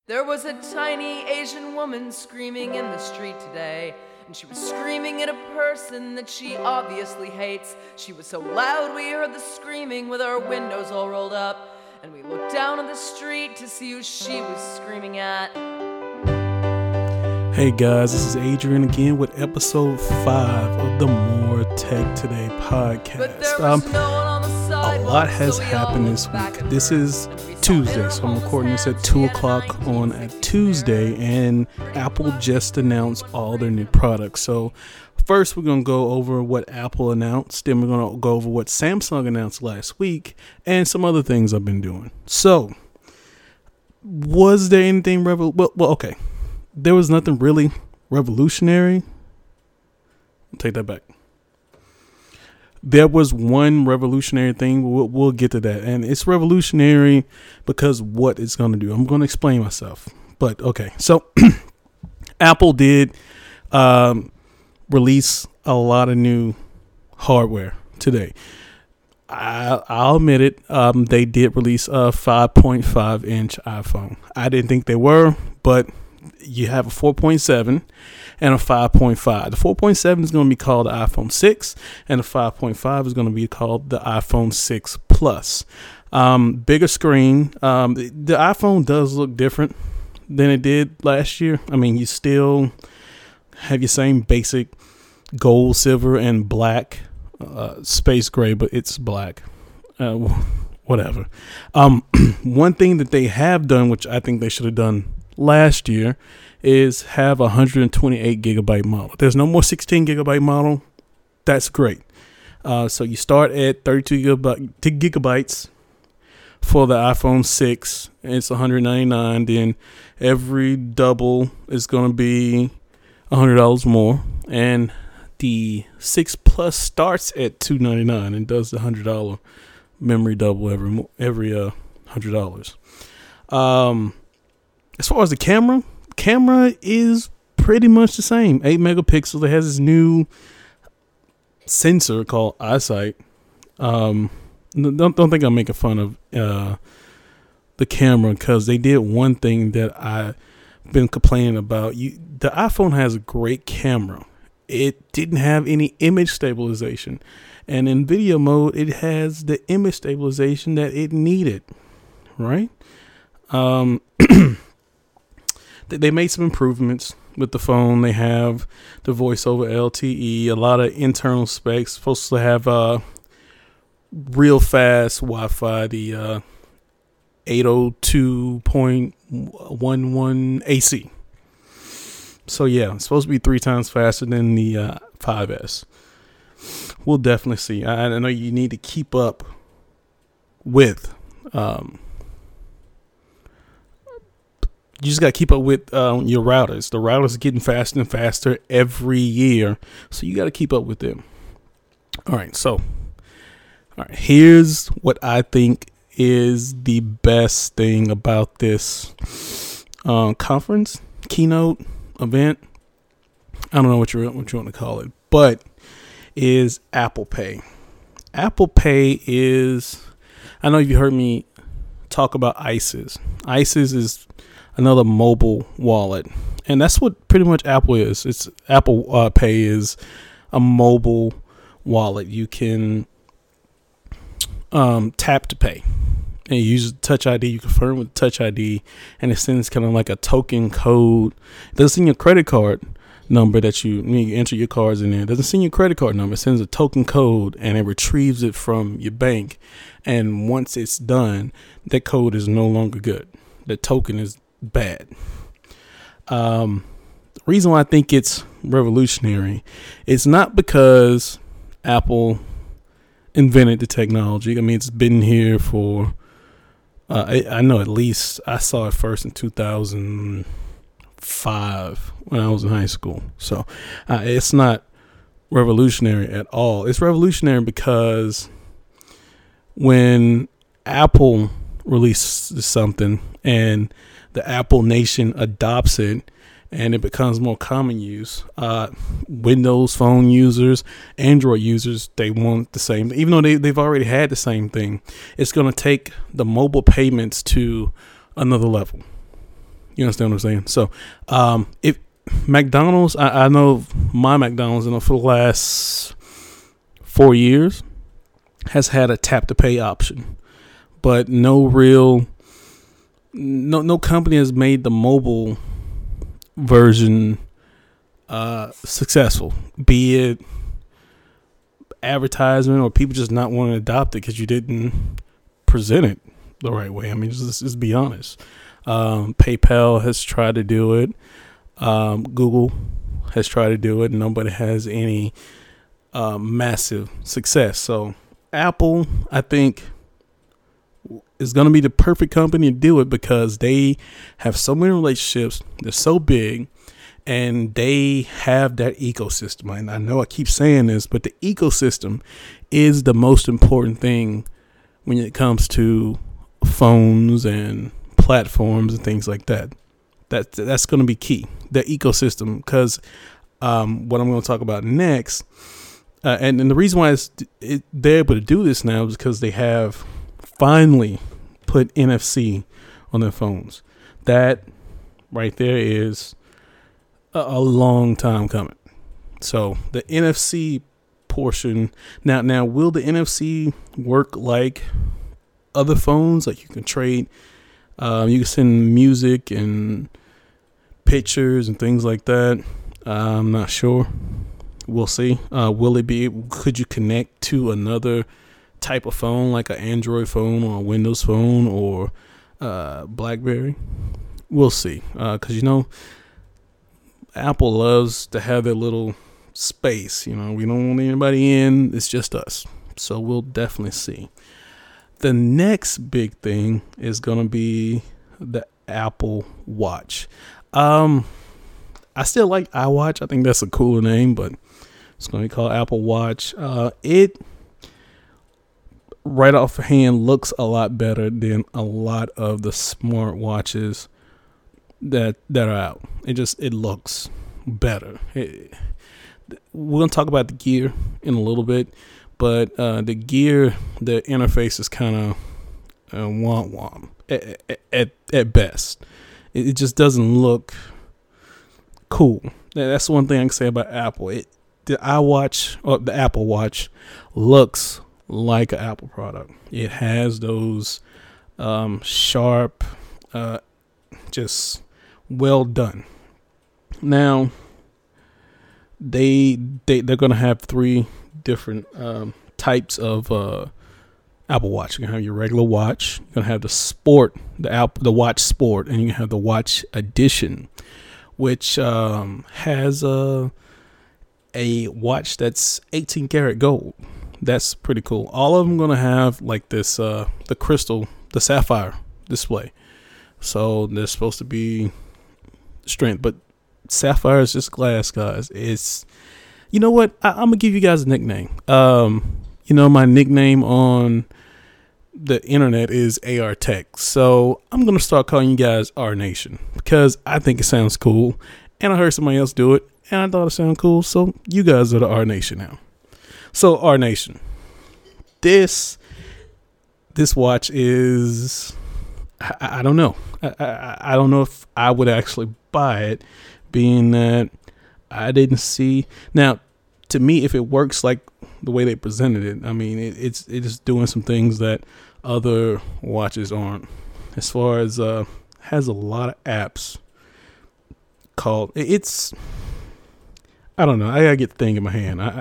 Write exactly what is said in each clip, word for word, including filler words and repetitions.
There was a tiny Asian woman screaming in the street today, and she was screaming at a person that she obviously hates. She was so loud we heard the screaming with our windows all rolled up, and we looked down on the street to see who she was screaming at. Hey guys, this is Adrian again with episode five of the More Tech Today podcast. But there was Um, no one on the a sidewalk, lot has so we all happened looked this back week. and This is forth, and we saw Tuesday, so I'm Aaron recording this at Holmes' two hands. o'clock She had on nineteen at Tuesday, and Apple just announced all their new products. So first we're going to go over what Apple announced, then we're going to go over what Samsung announced last week, and some other things I've been doing. So, was there anything revol- well, well, okay. There was nothing really revolutionary. I'll take that back. There was one revolutionary thing. We'll, we'll get to that. And it's revolutionary because what it's going to do. I'm going to explain myself. But okay. So Apple did um, release a lot of new hardware today. I, I'll admit it. Um, they did release a five point five inch iPhone. I didn't think they were, but you have a four point seven and a five point five. The four point seven is going to be called the iPhone six, and the five point five is going to be called the iPhone six Plus. Um, bigger screen. Um, the, the iPhone does look different than it did last year. I mean, you still have your same basic gold, silver, and black, uh, space gray, but it's black. Uh, whatever. Um, one thing that they have done, which I think they should have done last year, is have a one hundred twenty-eight gigabyte model. There's no more sixteen gigabyte model. That's great. Uh, so you start at thirty-two gigabytes for the iPhone six. It's one hundred ninety-nine. Then every double is going to be one hundred dollars more. And the six Plus starts at two hundred ninety-nine and does the one hundred dollars memory double every every uh, one hundred dollars. Um, as far as the camera, camera is pretty much the same. eight megapixels. It has this new sensor called EyeSight. Um, don't don't think I'm making fun of uh, the camera, because they did one thing that I've been complaining about. You, the iPhone has a great camera. It didn't have any image stabilization, and in video mode, it has the image stabilization that it needed. Right? Um. They made some improvements with the phone. They have the voice over L T E, a lot of internal specs. Supposed to have uh, real fast Wi-Fi, the uh, eight oh two point one one A C. So yeah, it's supposed to be three times faster than the uh, five S. We'll definitely see. I, I know you need to keep up with. Um, You just got to keep up with um, your routers. The routers are getting faster and faster every year, so you got to keep up with them. All right, so all right, here's what I think is the best thing about this uh, conference, keynote, event. I don't know what you what you want to call it, but is Apple Pay. Apple Pay is. I know you heard me talk about ISIS. ISIS is another mobile wallet, and that's what pretty much Apple is. It's Apple uh, Pay is a mobile wallet. You can um, tap to pay, and you use Touch I D. You confirm with Touch I D, and it sends kind of like a token code. It doesn't send your credit card number that you, you enter your cards in there. It doesn't send your credit card number. It sends a token code, and it retrieves it from your bank. And once it's done, that code is no longer good. The token is bad. Um, the reason why I think it's revolutionary is not because Apple invented the technology. I mean, it's been here for, uh, I, I know at least I saw it first in two thousand five when I was in high school. So uh, it's not revolutionary at all. It's revolutionary because when Apple releases something and the Apple Nation adopts it and it becomes more common use, uh, Windows Phone users, Android users, they want the same, even though they, they've already had the same thing. It's going to take the mobile payments to another level. You understand what I'm saying? So, um, if McDonald's, I, I know my McDonald's, you know, for the last four years has had a tap to pay option, but no real, no no company has made the mobile version uh, successful. Be it advertisement or people just not wanting to adopt it because you didn't present it the right way. I mean, just, just be honest. Um, PayPal has tried to do it. Um, Google has tried to do it. And nobody has any uh, massive success. So Apple, I think, is going to be the perfect company to do it because they have so many relationships. They're so big. And they have that ecosystem. And I know I keep saying this, but the ecosystem is the most important thing when it comes to phones and platforms and things like that. That that's going to be key. The ecosystem, because um, what I'm going to talk about next, uh, and, and the reason why it's, it, they're able to do this now is because they have finally put N F C on their phones. That right there is a long time coming. So the N F C portion now, now will the N F C work like other phones? Like you can trade, um, you can send music and pictures and things like that. Uh, I'm not sure. We'll see. Uh, will it be? Could you connect to another type of phone, like an Android phone or a Windows phone or uh, BlackBerry? We'll see. Because uh, you know. Apple loves to have their little space. You know, we don't want anybody in. It's just us. So we'll definitely see. The next big thing is going to be the Apple Watch. Um, I still like iWatch. I think that's a cooler name, but it's going to be called Apple Watch. Uh, it, right off hand, looks a lot better than a lot of the smart watches that that are out. It just it looks better. It, we're gonna talk about the gear in a little bit, but uh, the gear, the interface is kind of uh, womp womp at, at at best. It, it just doesn't look cool. That's one thing I can say about Apple. It the iWatch or the Apple Watch looks like an Apple product. It has those um, sharp, uh, just well done. Now they they they're gonna have three different um, types of uh, Apple Watch. You're gonna have your regular watch. You're gonna have the Sport, the app, the Watch Sport, and you have the Watch Edition, which um, has a a watch that's eighteen karat gold. That's pretty cool. All of them gonna have like this uh, the crystal, the sapphire display. So they're supposed to be strength, but sapphire is just glass, guys. It's, you know what? I, I'm gonna give you guys a nickname. Um, you know, my nickname on the internet is A R Tech. So I'm gonna start calling you guys R Nation because I think it sounds cool, and I heard somebody else do it, and I thought it sounded cool. So you guys are the R Nation now. So R Nation, this this watch is. I, I don't know. I, I, I don't know if I would actually buy it, being that I didn't see. Now, to me, if it works like the way they presented it, I mean, it, it's it's doing some things that other watches aren't. As far as uh, has a lot of apps called. It's. I don't know. I gotta get the thing in my hand. I,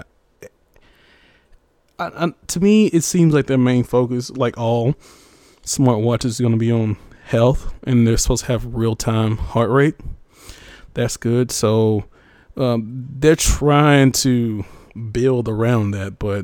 I, I to me, it seems like their main focus, like all smart watches, is going to be on health, and they're supposed to have real-time heart rate. That's good. So um, they're trying to build around that, but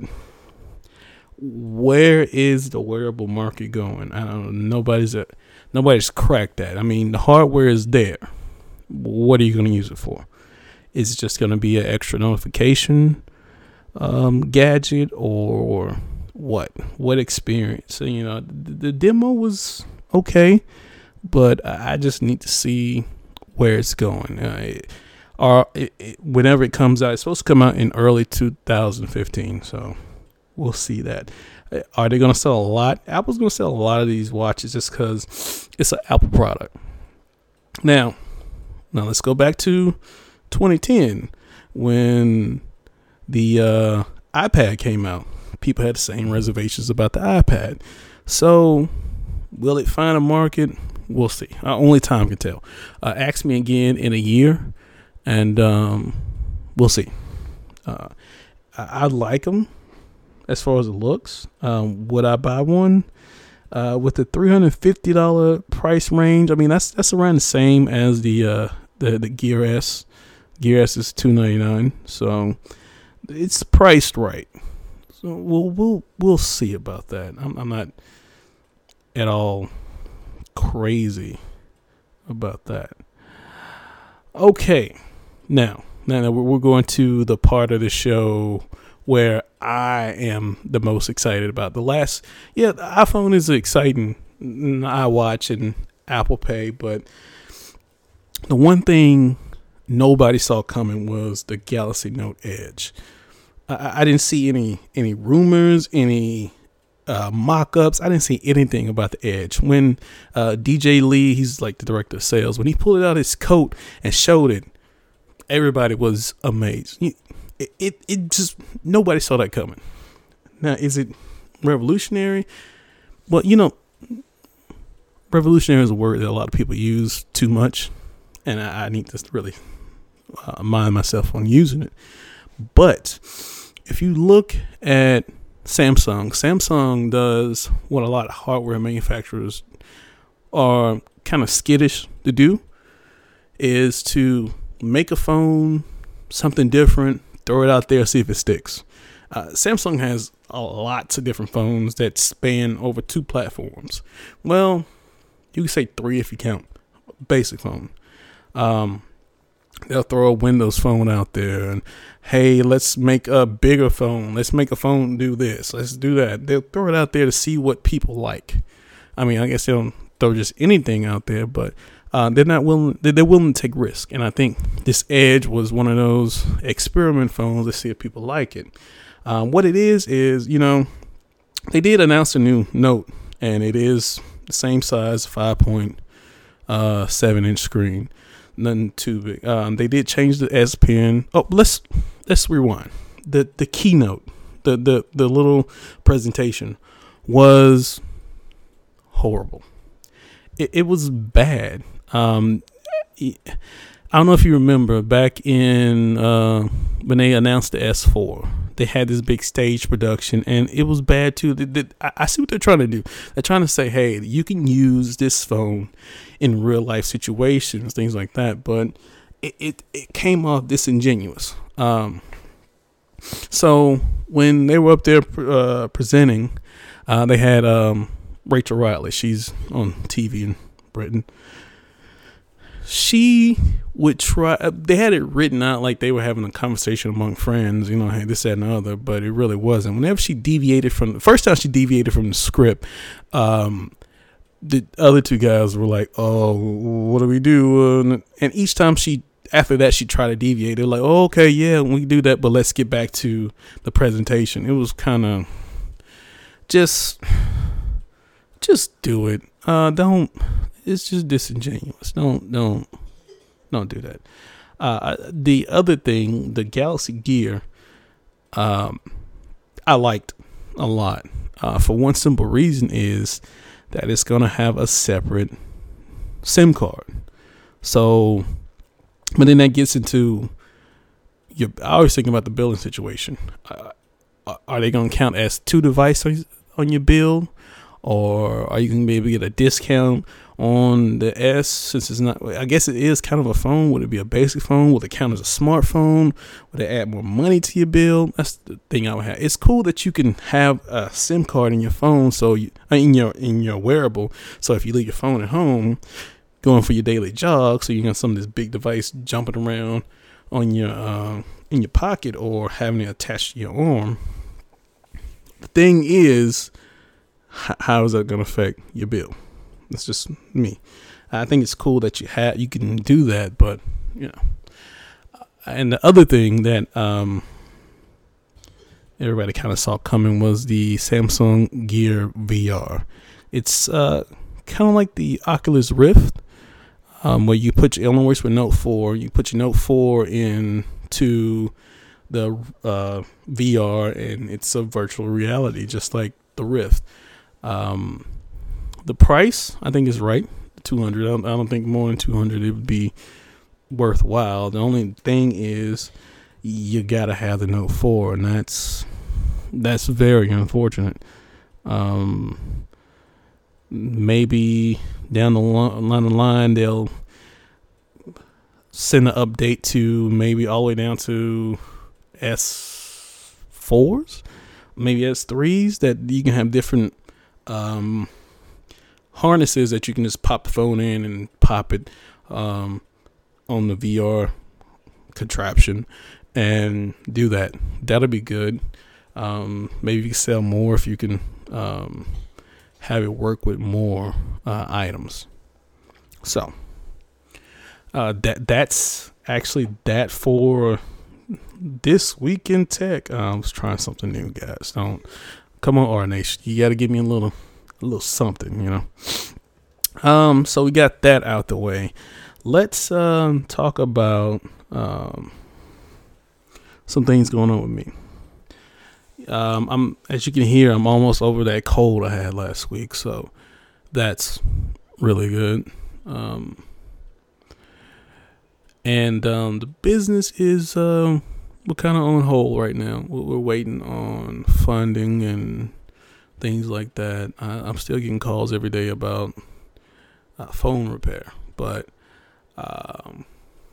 where is the wearable market going? I don't know. Nobody's a, nobody's cracked that. I mean, the hardware is there. What are you going to use it for? Is it just going to be an extra notification um, gadget, or what? What experience? So, you know, the, the demo was okay, but I just need to see where it's going. Uh, it, or it, it, whenever it comes out, it's supposed to come out in early two thousand fifteen. So we'll see that. Are they going to sell a lot? Apple's going to sell a lot of these watches just because it's an Apple product. Now, now let's go back to twenty ten when the uh, iPad came out. People had the same reservations about the iPad. So, will it find a market? We'll see. Uh, only time can tell. Uh, ask me again in a year, and um, we'll see. Uh, I, I like them as far as it looks. Um, would I buy one? Uh, with the three hundred fifty dollars price range, I mean, that's that's around the same as the uh, the, the Gear S. Gear S is two hundred ninety-nine dollars, so it's priced right. So we'll we'll we'll see about that. I'm, I'm not at all crazy about that. Okay, now now we're going to the part of the show where I am the most excited about. The last, yeah, the iPhone is exciting. iWatch and Apple Pay, but the one thing nobody saw coming was the Galaxy Note Edge. I, I didn't see any any rumors, any uh, mock-ups. I didn't see anything about the Edge. When uh, D J Lee, he's like the director of sales, when he pulled out his coat and showed it, everybody was amazed. It, it, it just, nobody saw that coming. Now, is it revolutionary? Well, you know, revolutionary is a word that a lot of people use too much, and I, I need to really uh, mind myself on using it. But if you look at Samsung, Samsung does what a lot of hardware manufacturers are kind of skittish to do, is to make a phone something different, throw it out there, see if it sticks. Uh, Samsung has uh, lots of different phones that span over two platforms. Well, you can say three if you count basic phone. Um, they'll throw a Windows phone out there and, hey, let's make a bigger phone. Let's make a phone do this. Let's do that. They'll throw it out there to see what people like. I mean, I guess they don't throw just anything out there, but uh, they're not willing. They're willing to take risk. And I think this Edge was one of those experiment phones to see if people like it. Um, what it is is, you know, they did announce a new Note, and it is the same size, five point seven inch screen. Nothing too big. Um, they did change the S Pen. Oh, let's let's rewind. The the keynote, the the the little presentation was horrible. It, it was bad. Um, I don't know if you remember back in uh, when they announced the S four. They had this big stage production, and it was bad too. They, they, I, I see what they're trying to do. They're trying to say, hey, you can use this phone in real life situations, things like that. But it, it, it came off disingenuous. Um, so when they were up there uh, presenting, uh, they had um, Rachel Riley. She's on T V in Britain. She would try, they had it written out like they were having a conversation among friends, you know, hey, this, that, and the other, but it really wasn't. Whenever she deviated from, the first time she deviated from the script, um, the other two guys were like, oh, what do we do? And each time she, after that, she tried to deviate. They're like, oh, okay, yeah, we can do that, but let's get back to the presentation. It was kind of just, just do it. Uh, don't. It's just disingenuous. Don't don't don't do that. Uh, the other thing, the Galaxy Gear, um, I liked a lot. Uh, for one simple reason is that it's gonna have a separate SIM card. So, but then that gets into your. I was thinking about the billing situation. Uh, are they gonna count as two devices on your bill, or are you gonna be able to get a discount on the S, since it's not, I guess it is kind of a phone? Would it be a basic phone? Would it count as a smartphone? Would it add more money to your bill? That's the thing I would have. It's cool that you can have a SIM card in your phone, so you, in your in your wearable. So if you leave your phone at home, going for your daily jog, so you got some of this big device jumping around on your uh, in your pocket or having it attached to your arm. The thing is, h- how is that going to affect your bill? That's just me. I think it's cool that you have you can do that, but you know. And the other thing that um, everybody kind of saw coming was the Samsung Gear V R. It's uh, kind of like the Oculus Rift. um, where you put your, it only works with Note four. You put your Note four into the uh, V R, and it's a virtual reality, just like the Rift. Um, the price, I think, is right. two hundred. I don't, I don't think more than two hundred it would be worthwhile. The only thing is you gotta have the Note four, and that's that's very unfortunate. Um, maybe down the line, the line they'll send an update to maybe all the way down to S fours, maybe S threes, that you can have different um, harnesses that you can just pop the phone in and pop it um, on the V R contraption and do that. That'll be good. Um, maybe you can sell more if you can um, have it work with more uh, items. So uh, that that's actually that for this week in tech. Uh, I was trying something new, guys. Don't come on, R Nation. You got to give me a little, a little something, you know. Um, so we got that out the way. Let's um talk about um some things going on with me. Um, I'm as you can hear, I'm almost over that cold I had last week, so that's really good. Um, and um, the business is um. Uh, we're kind of on hold right now. We're waiting on funding and things like that. I, I'm still getting calls every day about uh, phone repair, but um,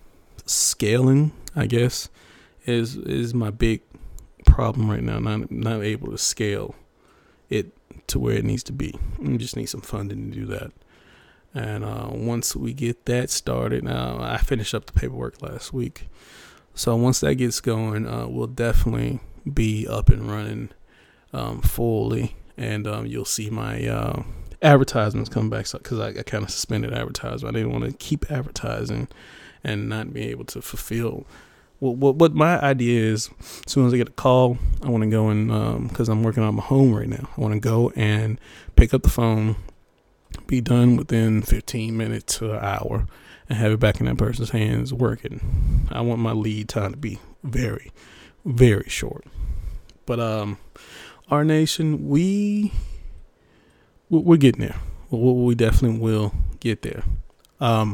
scaling, I guess, is is my big problem right now. Not not able to scale it to where it needs to be. We just need some funding to do that. And uh, once we get that started, uh, I finished up the paperwork last week. So once that gets going, uh, we'll definitely be up and running um, fully, and um, you'll see my uh, advertisements come back. Because so, I, I kind of suspended advertising. I didn't want to keep advertising and not be able to fulfill. What, what, what my idea is, as soon as I get a call, I want to go and, because um, I'm working on my home right now, I want to go and pick up the phone, be done within fifteen minutes to an hour, and have it back in that person's hands working. I want my lead time to be very, very short. But um, our nation, we we're getting there. We definitely will get there. Um,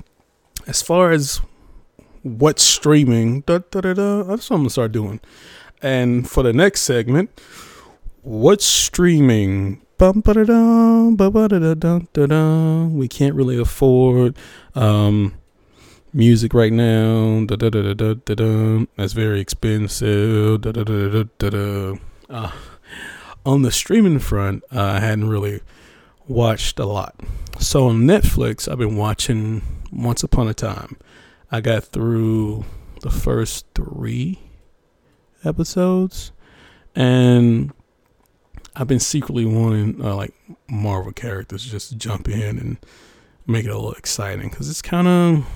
as far as what's streaming, da, da, da, da, that's what I'm gonna start doing. And for the next segment, what's streaming? Bum, ba-da-da, ba-ba-da-da-da-da. We can't really afford um, music right now. Da-da-da-da-da-da. That's very expensive. Da-da-da-da-da-da. Uh, on the streaming front, uh, I hadn't really watched a lot. So on Netflix, I've been watching Once Upon a Time. I got through the first three episodes, and I've been secretly wanting uh, like Marvel characters just to jump in and make it a little exciting, because it's kind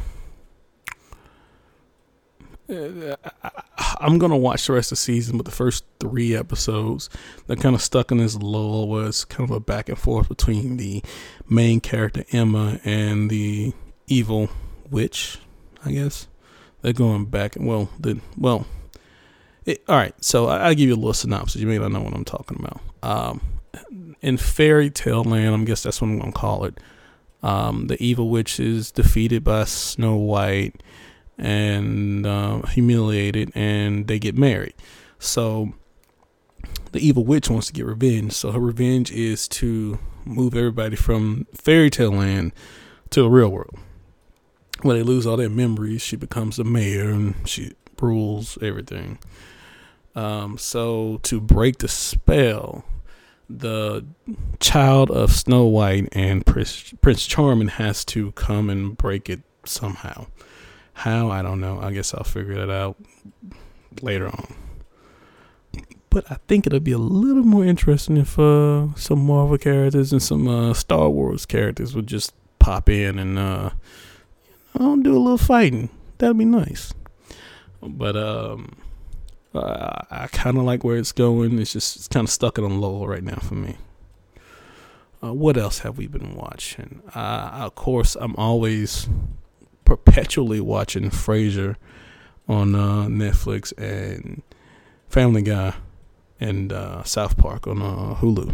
of uh, I'm gonna watch the rest of the season, but the first three episodes, they're kind of stuck in this lull where it's kind of a back and forth between the main character Emma and the evil witch, I guess. They're going back and well the well It, all right, so I, I'll give you a little synopsis. You may not know what I'm talking about. Um, in Fairy Tale Land, I guess that's what I'm going to call it, um, the evil witch is defeated by Snow White and uh, humiliated, and they get married. So the evil witch wants to get revenge. So her revenge is to move everybody from Fairy Tale Land to the real world. When they lose all their memories, she becomes the mayor and she rules everything. Um, so to break the spell, the child of Snow White and Prince, Prince Charming has to come and break it somehow. How? I don't know. I guess I'll figure that out later on. But I think it'll be a little more interesting if uh, some Marvel characters and some uh, Star Wars characters would just pop in and uh, I'll do a little fighting. That'd be nice. But um, uh, I kind of like where it's going. It's just it's kind of stuck in a lull right now for me. Uh, what else have we been watching? Uh, of course, I'm always perpetually watching Frasier on uh, Netflix and Family Guy and uh, South Park on uh, Hulu.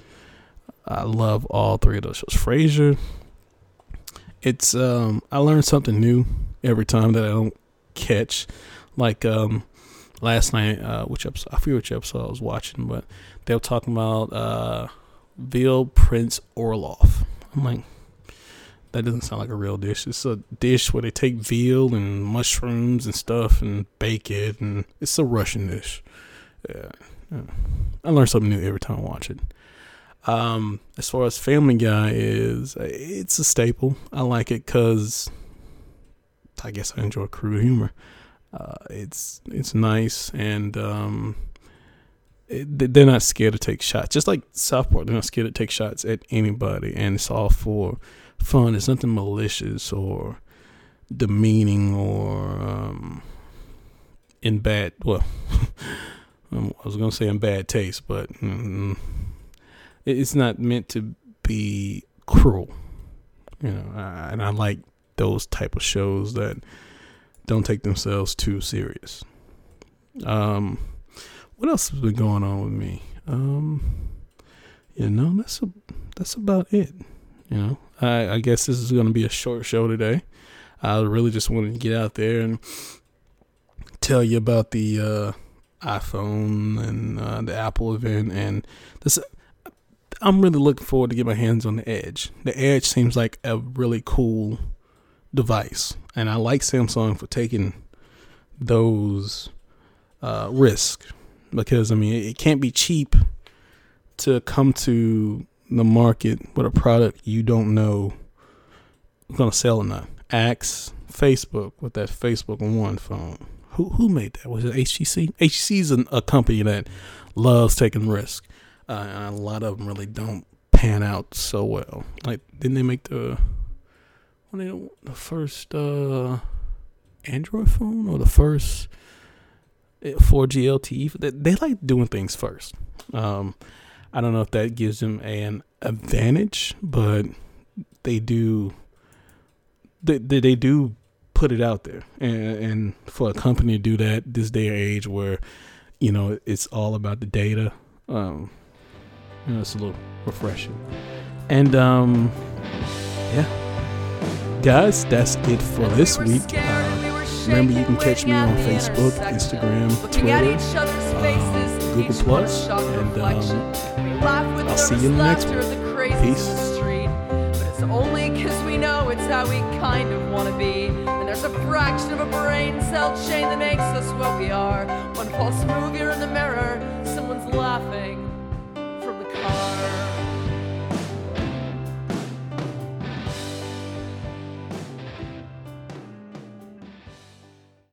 I love all three of those shows. Frasier, it's um, I learn something new every time that I don't catch. Like um, last night, uh, which episode, I forget which episode I was watching, but they were talking about uh, veal Prince Orloff. I'm like, that doesn't sound like a real dish. It's a dish where they take veal and mushrooms and stuff and bake it, and it's a Russian dish. Yeah, yeah. I learn something new every time I watch it. Um, as far as Family Guy is, it's a staple. I like it because I guess I enjoy crude humor. Uh, it's it's nice, and um, it, they're not scared to take shots. Just like South Park, they're not scared to take shots at anybody, and it's all for fun. It's nothing malicious or demeaning or um, in bad. Well, I was gonna say in bad taste, but mm, it's not meant to be cruel. You know, I, and I like those type of shows that don't take themselves too serious. Um, what else has been going on with me? Um, you know, that's a, that's about it. You know, I, I guess this is going to be a short show today. I really just wanted to get out there and tell you about the uh, iPhone and uh, the Apple event, and this. I'm really looking forward to get my hands on the Edge. The Edge seems like a really cool device, and I like Samsung for taking those uh, risks, because I mean it, it can't be cheap to come to the market with a product you don't know is gonna sell or not. Ask Facebook with that Facebook One phone. Who who made that? Was it H T C? H T C is a, a company that loves taking risks. Uh, and a lot of them really don't pan out so well. Like, didn't they make the when they, the first uh, Android phone or the first four G L T E? They, they like doing things first. Um, I don't know if that gives them an advantage, but they do. They they, they do put it out there, and, and for a company to do that this day or age, where you know it's all about the data. Um, You know, it's a little refreshing. And, um, yeah. Guys, that's it for this week. Uh, remember, you can catch me on Facebook, Instagram, Twitter, uh, Google Plus, and um, I'll see you in the next one. Peace. It's only because we know it's how we kind of want to be. And there's a fraction of a brain cell chain that makes us what we are. One false move, you're